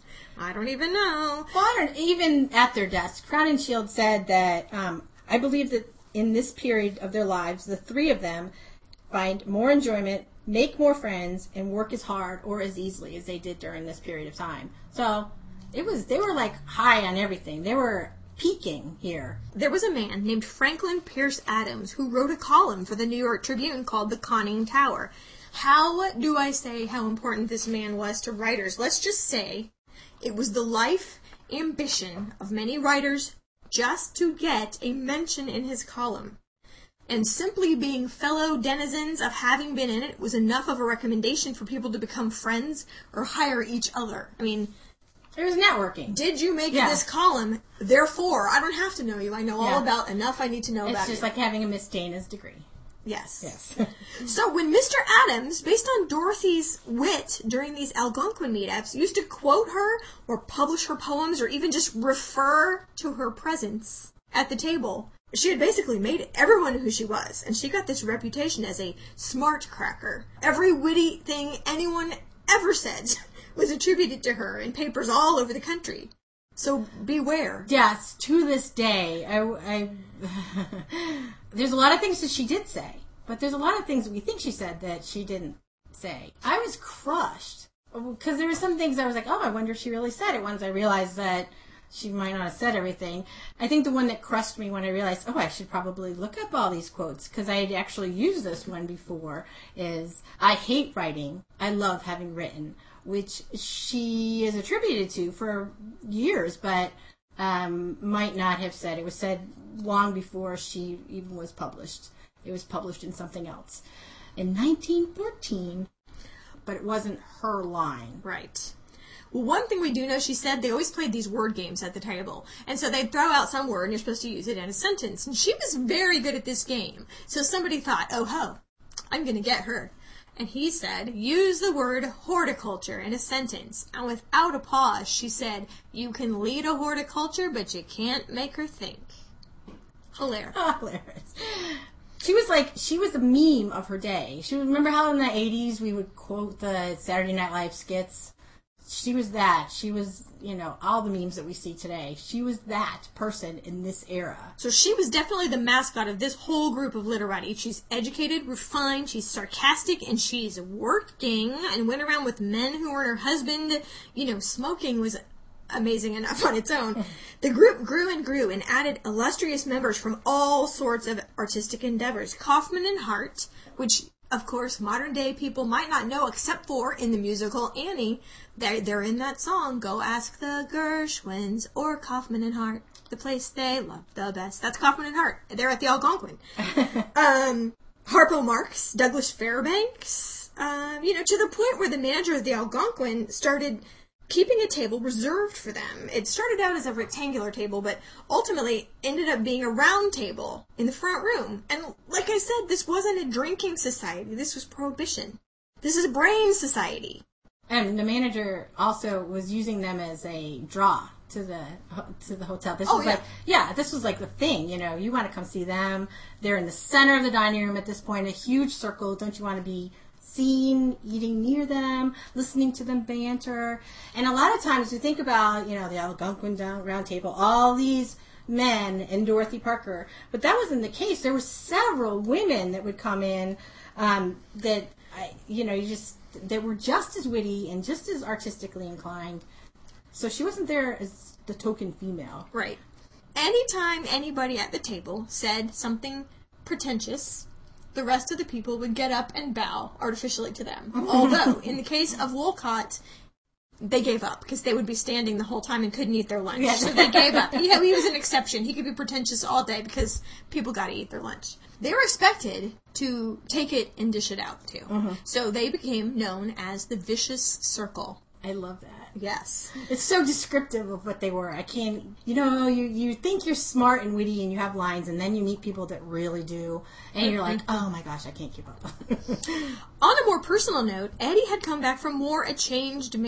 I don't even know. Well, even at their desk. Crowninshield said that, I believe that in this period of their lives, the three of them find more enjoyment, make more friends, and work as hard or as easily as they did during this period of time. So... they were high on everything. They were peaking here. There was a man named Franklin Pierce Adams who wrote a column for the New York Tribune called The Conning Tower. How do I say how important this man was to writers? Let's just say it was the life ambition of many writers just to get a mention in his column. And simply being fellow denizens of having been in it was enough of a recommendation for people to become friends or hire each other. I mean... It was networking. Did you make this column? Therefore, I don't have to know you. I know all about enough I need to know about you. It's just like having a Miss Dana's degree. Yes. So when Mr. Adams, based on Dorothy's wit during these Algonquin meetups, used to quote her or publish her poems or even just refer to her presence at the table, she had basically made everyone who she was. And she got this reputation as a smart cracker. Every witty thing anyone ever said was attributed to her in papers all over the country. So beware. Yes, to this day, there's a lot of things that she did say, but there's a lot of things that we think she said that she didn't say. I was crushed, because there were some things I was like, oh, I wonder if she really said it. Once I realized that she might not have said everything. I think the one that crushed me when I realized, oh, I should probably look up all these quotes, because I had actually used this one before, is, I hate writing, I love having written, which she is attributed to for years, but might not have said. It was said long before she even was published. It was published in something else in 1914, but it wasn't her line. Right. Well, one thing we do know, she said they always played these word games at the table. And so they'd throw out some word, and you're supposed to use it in a sentence. And she was very good at this game. So somebody thought, oh ho, I'm going to get her. And he said, use the word horticulture in a sentence. And without a pause, she said, you can lead a horticulture, but you can't make her think. Hilarious. Oh, hilarious. She was a meme of her day. Remember how in the 80s we would quote the Saturday Night Live skits? She was that. She was, all the memes that we see today. She was that person in this era. So she was definitely the mascot of this whole group of literati. She's educated, refined, she's sarcastic, and she's working, and went around with men who were her husband. Smoking was amazing enough on its own. The group grew and grew and added illustrious members from all sorts of artistic endeavors. Kaufman and Hart, which, of course, modern-day people might not know except for in the musical Annie. They're in that song, Go Ask the Gershwins or Kaufman and Hart, the place they love the best. That's Kaufman and Hart. They're at the Algonquin. Harpo Marx, Douglas Fairbanks, to the point where the manager of the Algonquin started keeping a table reserved for them. It started out as a rectangular table, but ultimately ended up being a round table in the front room. And like I said, this wasn't a drinking society. This was prohibition. This is a brain society. And the manager also was using them as a draw to the hotel. This was like the thing, you want to come see them. They're in the center of the dining room at this point, a huge circle. Don't you want to be seen eating near them, listening to them banter? And a lot of times we think about, the Algonquin round table, all these men and Dorothy Parker, but that wasn't the case. There were several women that would come in that were just as witty and just as artistically inclined. So she wasn't there as the token female. Right. Anytime anybody at the table said something pretentious, the rest of the people would get up and bow artificially to them. Although, in the case of Wolcott, they gave up because they would be standing the whole time and couldn't eat their lunch. Yeah. So they gave up. He was an exception. He could be pretentious all day because people got to eat their lunch. They were expected to take it and dish it out, too. Mm-hmm. So they became known as the Vicious Circle. I love that. Yes. It's so descriptive of what they were. I can't, you think you're smart and witty and you have lines, and then you meet people that really do, and you're like, oh my gosh, I can't keep up. On a more personal note, Eddie had come back from war a changed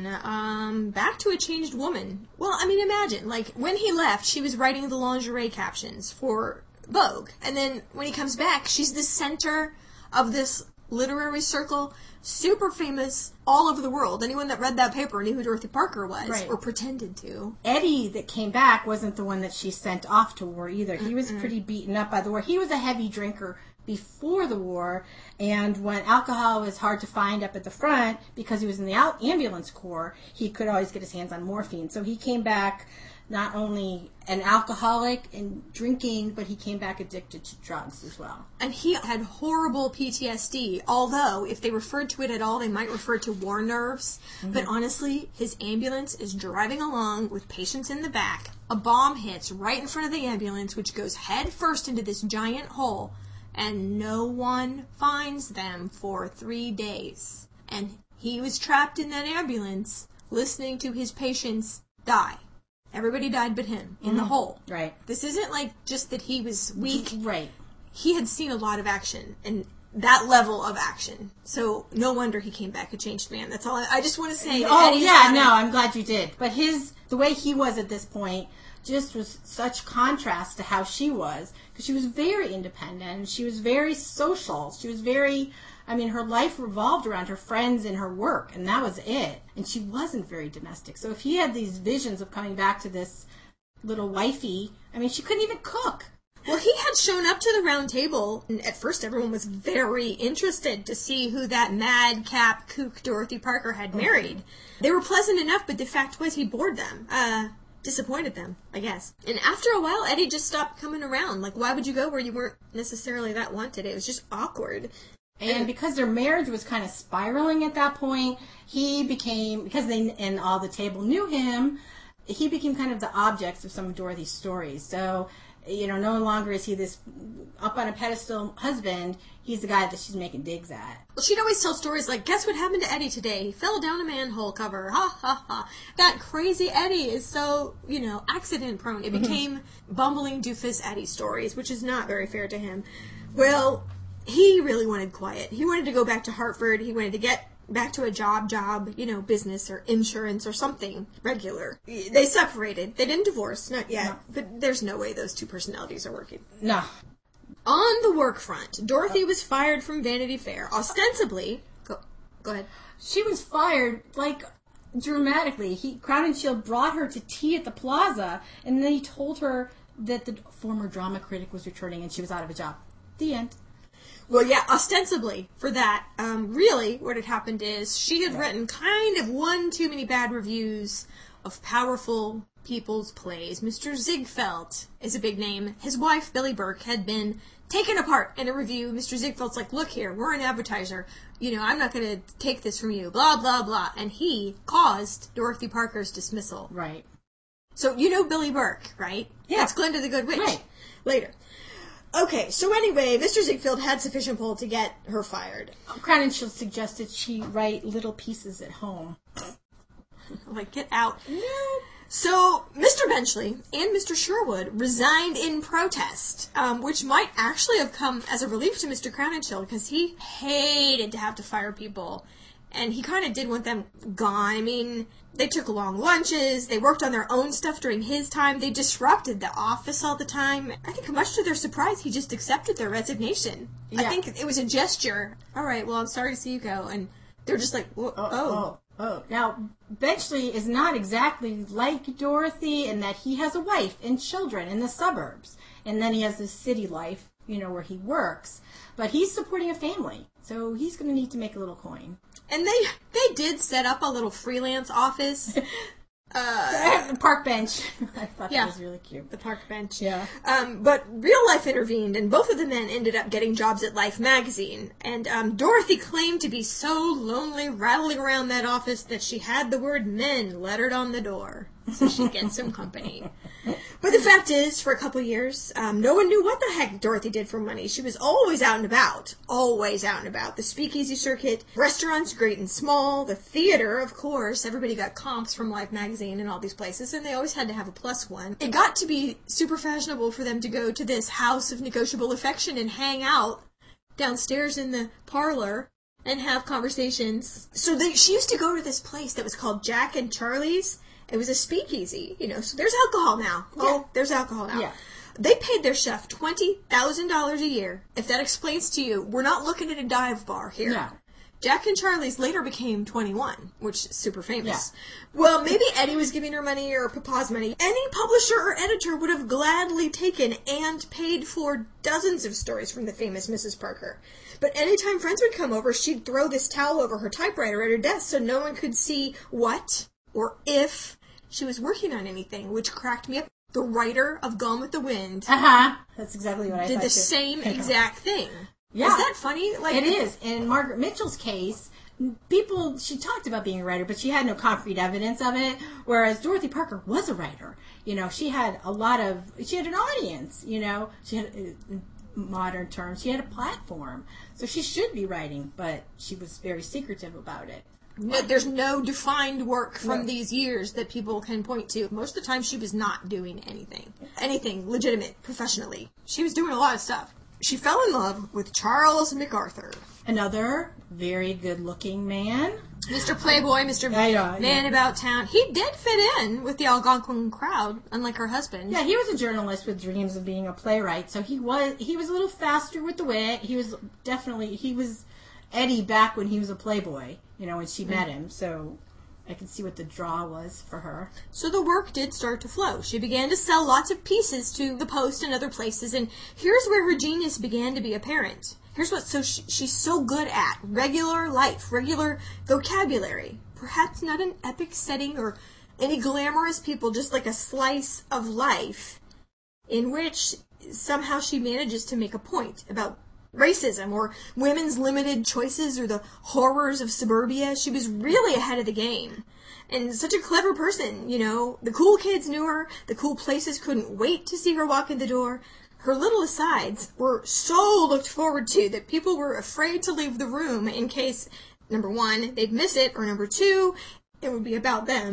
man, back to a changed woman. Well, imagine, when he left, she was writing the lingerie captions for Vogue, and then when he comes back, she's the center of this literary circle, super famous all over the world. Anyone that read that paper knew who Dorothy Parker was, right, or pretended to. Eddie that came back wasn't the one that she sent off to war either. He was pretty beaten up by the war. He was a heavy drinker before the war, and when alcohol was hard to find up at the front, because he was in the ambulance corps, he could always get his hands on morphine. So he came back not only an alcoholic and drinking, but he came back addicted to drugs as well. And he had horrible PTSD, although if they referred to it at all, they might refer to war nerves. Mm-hmm. But honestly, his ambulance is driving along with patients in the back. A bomb hits right in front of the ambulance, which goes head first into this giant hole, and no one finds them for 3 days. And he was trapped in that ambulance, listening to his patients die. Everybody died but him, in the hole. Right. This isn't just that he was weak. Right. He had seen a lot of action, and that level of action. So, no wonder he came back a changed man. That's all I just want to say. I'm glad you did. But the way he was at this point just was such contrast to how she was. Because she was very independent. She was very social. She was very... her life revolved around her friends and her work, and that was it. And she wasn't very domestic. So if he had these visions of coming back to this little wifey, she couldn't even cook. Well, he had shown up to the round table, and at first everyone was very interested to see who that madcap kook Dorothy Parker had married. They were pleasant enough, but the fact was he bored them. Disappointed them, I guess. And after a while, Eddie just stopped coming around. Why would you go where you weren't necessarily that wanted? It was just awkward. And because their marriage was kind of spiraling at that point, because they and all the table knew him, he became kind of the objects of some of Dorothy's stories. So, no longer is he this up on a pedestal husband. He's the guy that she's making digs at. Well, she'd always tell stories like, guess what happened to Eddie today? He fell down a manhole cover. Ha, ha, ha. That crazy Eddie is so, accident prone. It became bumbling doofus Eddie stories, which is not very fair to him. Well... he really wanted quiet. He wanted to go back to Hartford. He wanted to get back to a job, business or insurance or something regular. They separated. They didn't divorce, not yet. No. But there's no way those two personalities are working. No. On the work front, Dorothy was fired from Vanity Fair. Ostensibly... Go ahead. She was fired, dramatically. Crown and Shield brought her to tea at the plaza, and then he told her that the former drama critic was returning and she was out of a job. The end. Well, yeah, ostensibly for that. Really, what had happened is she had written kind of one too many bad reviews of powerful people's plays. Mr. Ziegfeld is a big name. His wife, Billie Burke, had been taken apart in a review. Mr. Ziegfeld's like, look here, we're an advertiser. I'm not going to take this from you, blah, blah, blah. And he caused Dorothy Parker's dismissal. Right. So Billie Burke, right? Yeah. That's Glinda the Good Witch. Right. Later. Okay, so anyway, Mr. Ziegfeld had sufficient pull to get her fired. Crowninshield suggested she write little pieces at home. Like, get out. No. So, Mr. Benchley and Mr. Sherwood resigned in protest, which might actually have come as a relief to Mr. Crowninshield, because he hated to have to fire people, and he kind of did want them gone. I mean, they took long lunches, they worked on their own stuff during his time, they disrupted the office all the time. I think much to their surprise, he just accepted their resignation. Yeah. I think it was a gesture. All right, well, I'm sorry to see you go, and they're just like, oh. Now, Benchley is not exactly like Dorothy in that he has a wife and children in the suburbs. And then he has this city life, where he works. But he's supporting a family, so he's going to need to make a little coin. And they did set up a little freelance office. The park bench. I thought that was really cute. The park bench. Yeah. But real life intervened, and both of the men ended up getting jobs at Life magazine. And Dorothy claimed to be so lonely rattling around that office that she had the word men lettered on the door, so she'd get some company. But the fact is, for a couple of years, no one knew what the heck Dorothy did for money. She was always out and about. Always out and about. The speakeasy circuit, restaurants great and small, the theater, of course. Everybody got comps from Life magazine and all these places, and they always had to have a plus one. It got to be super fashionable for them to go to this house of negotiable affection and hang out downstairs in the parlor and have conversations. So she used to go to this place that was called Jack and Charlie's. It was a speakeasy, so there's alcohol now. Yeah. Oh, there's alcohol now. Yeah. They paid their chef $20,000 a year. If that explains to you, we're not looking at a dive bar here. No. Jack and Charlie's later became 21, which is super famous. Yeah. Well, maybe Eddie was giving her money or Papa's money. Any publisher or editor would have gladly taken and paid for dozens of stories from the famous Mrs. Parker. But anytime friends would come over, she'd throw this towel over her typewriter at her desk so no one could see what or if she was working on anything, which cracked me up. The writer of Gone with the Wind That's exactly what I thought. Did the same exact thing. Yeah. Is that funny? It is. In Margaret Mitchell's case, she talked about being a writer, but she had no concrete evidence of it, whereas Dorothy Parker was a writer. She had she had an audience, she had, in modern terms, she had a platform. So she should be writing, but she was very secretive about it. No, there's no defined work from these years that people can point to. Most of the time, she was not doing anything legitimate professionally. She was doing a lot of stuff. She fell in love with Charles MacArthur. Another very good-looking man. Mr. Playboy, Mr. Man About Town. He did fit in with the Algonquin crowd, unlike her husband. Yeah, he was a journalist with dreams of being a playwright, so he was a little faster with the wit. He was Eddie back when he was a Playboy, when she met him, so I can see what the draw was for her. So the work did start to flow. She began to sell lots of pieces to the Post and other places, and here's where her genius began to be apparent. Here's what she's so good at. Regular life, regular vocabulary. Perhaps not an epic setting or any glamorous people, just like a slice of life in which somehow she manages to make a point about racism or women's limited choices or the horrors of suburbia. She was really ahead of the game. And such a clever person, The cool kids knew her. The cool places couldn't wait to see her walk in the door. Her little asides were so looked forward to that people were afraid to leave the room in case, number one, they'd miss it, or number two, it would be about them.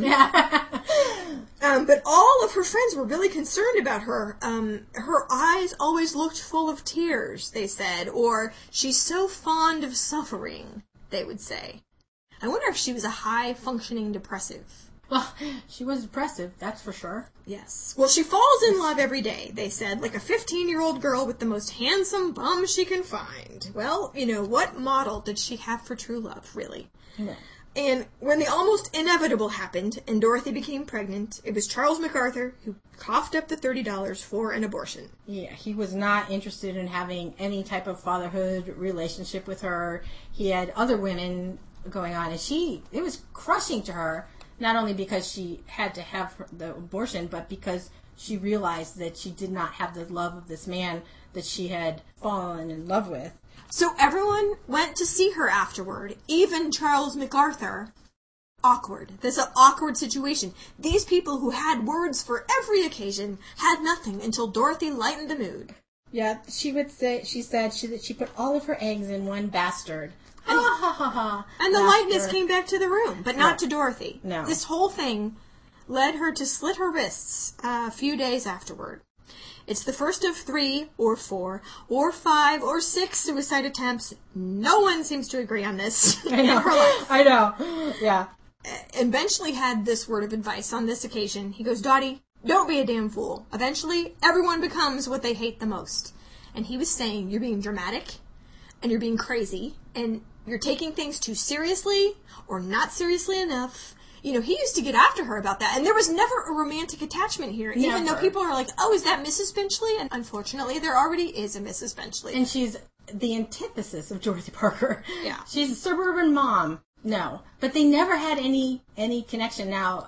But all of her friends were really concerned about her. Her eyes always looked full of tears, they said, or she's so fond of suffering, they would say. I wonder if she was a high-functioning depressive. Well, she was depressive, that's for sure. Yes. Well, she falls in love every day, they said, like a 15-year-old girl with the most handsome bum she can find. Well, what model did she have for true love, really? No. And when the almost inevitable happened and Dorothy became pregnant, it was Charles MacArthur who coughed up the $30 for an abortion. Yeah, he was not interested in having any type of fatherhood relationship with her. He had other women going on, and it was crushing to her. not only because she had to have the abortion, but because she realized that she did not have the love of this man that she had fallen in love with. So everyone went to see her afterward, even Charles MacArthur. Awkward. This is an awkward situation. These people who had words for every occasion had nothing until Dorothy lightened the mood. Yeah, she said that she put all of her eggs in one bastard. And, ha ha ha ha. And the lightness came back to the room, but not to Dorothy. No. This whole thing led her to slit her wrists a few days afterward. It's the first of 3 or 4 or 5 or 6 suicide attempts. No one seems to agree on this in her life. I know. Yeah. And Benchley had this word of advice on this occasion. He goes, Dottie, don't be a damn fool. Eventually, everyone becomes what they hate the most. And he was saying, you're being dramatic, and you're being crazy, and you're taking things too seriously, or not seriously enough. You know, he used to get after her about that, and there was never a romantic attachment here, even though people are like, oh, is that Mrs. Benchley? And unfortunately, there already is a Mrs. Benchley. And she's the antithesis of Dorothy Parker. Yeah. She's a suburban mom. No. But they never had any connection. Now,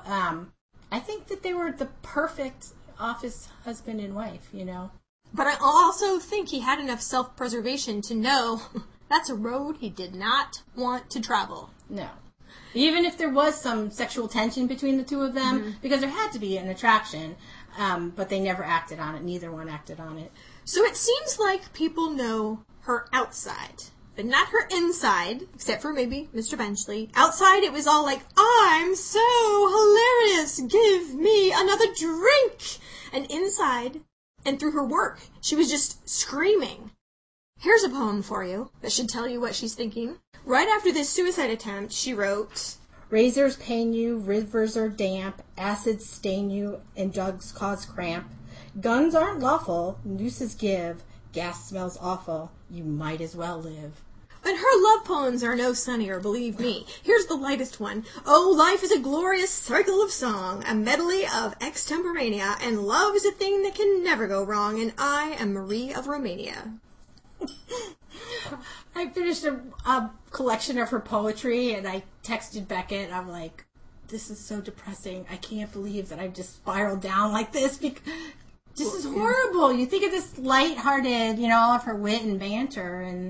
I think that they were the perfect office husband and wife, you know. But I also think he had enough self-preservation to know that's a road he did not want to travel. No. Even if there was some sexual tension between the two of them, because there had to be an attraction, but they never acted on it. Neither one acted on it. So it seems like people know her outside, but not her inside, except for maybe Mr. Benchley. Outside, it was all like, I'm so hilarious, give me another drink. And inside, and through her work, she was just screaming. Here's a poem for you that should tell you what she's thinking. Right after this suicide attempt, she wrote, Razors pain you, rivers are damp, acids stain you, and drugs cause cramp. Guns aren't lawful, nooses give, gas smells awful, you might as well live. But her love poems are no sunnier, believe me. Here's the lightest one. Oh, life is a glorious cycle of song, a medley of extemporania, and love is a thing that can never go wrong, and I am Marie of Romania. I finished a collection of her poetry, and I texted Beckett. I'm like, this is so depressing. I can't believe that I've just spiraled down like this. This is horrible. You think of this lighthearted, you know, all of her wit and banter, and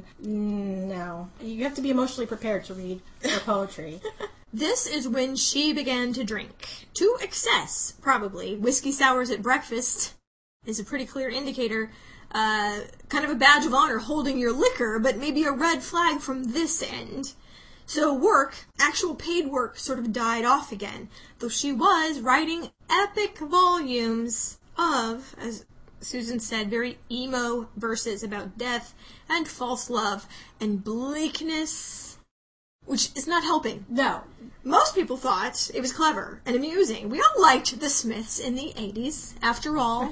no. You have to be emotionally prepared to read her poetry. This is when she began to drink. To excess, probably. Whiskey sours at breakfast is a pretty clear indicator. Kind of a badge of honor holding your liquor, but maybe a red flag from this end. So work, actual paid work, sort of died off again, though she was writing epic volumes of, as Susan said, very emo verses about death and false love and bleakness, which is not helping. No. Most people thought it was clever and amusing. We all liked the Smiths in the 80s, after all.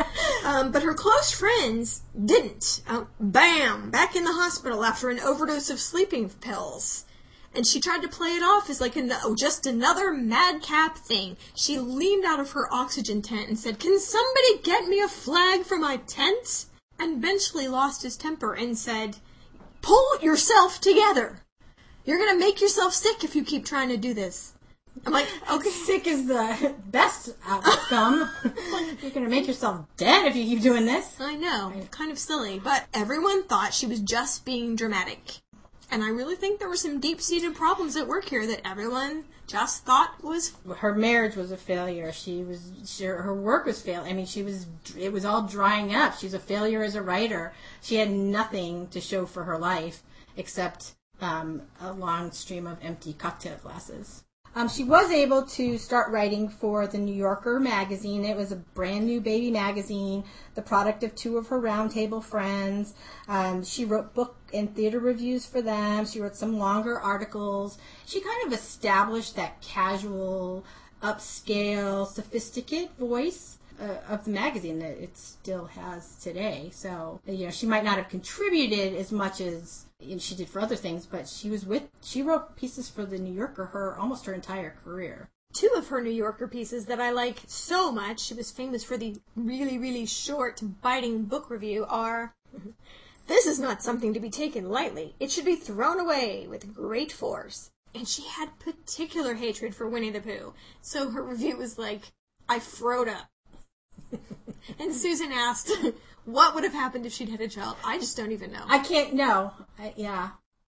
But her close friends didn't. Bam! Back in the hospital after an overdose of sleeping pills. And she tried to play it off as like just another madcap thing. She leaned out of her oxygen tent and said, "Can somebody get me a flag for my tent?" And Benchley lost his temper and said, "Pull yourself together. You're going to make yourself sick if you keep trying to do this." I'm like, okay. Sick is the best outcome. You're going to make yourself dead if you keep doing this. I know. Kind of silly. But everyone thought she was just being dramatic. And I really think there were some deep-seated problems at work here that everyone just thought was... Her marriage was a failure. Her work was failed. I mean, it was all drying up. She's a failure as a writer. She had nothing to show for her life except a long stream of empty cocktail glasses. She was able to start writing for the New Yorker magazine. It was a brand new baby magazine, the product of two of her roundtable friends. She wrote book and theater reviews for them. She wrote some longer articles. She kind of established that casual, upscale, sophisticated voice of the magazine that it still has today. So, you know, she might not have contributed as much as she did for other things, but she wrote pieces for the New Yorker almost her entire career. Two of her New Yorker pieces that I like so much, she was famous for the really, really short, biting book review, are, "This is not something to be taken lightly. It should be thrown away with great force. and she had particular hatred for Winnie the Pooh. So her review was like, I froed up. And Susan asked, what would have happened if she'd had a child? I just don't even know. I can't know. Yeah.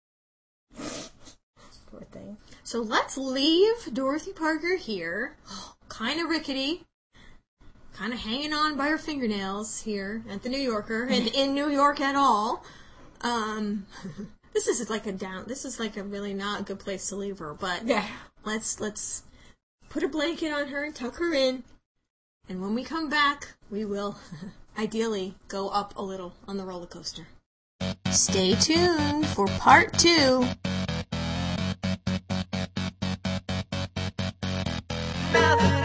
Poor thing. So let's leave Dorothy Parker here, kind of rickety, kind of hanging on by her fingernails here at the New Yorker, and in New York at all. This is like a really not good place to leave her, but yeah. Let's put a blanket on her and tuck her in, and when we come back, we will ideally go up a little on the roller coaster. Stay tuned for part 2. Mother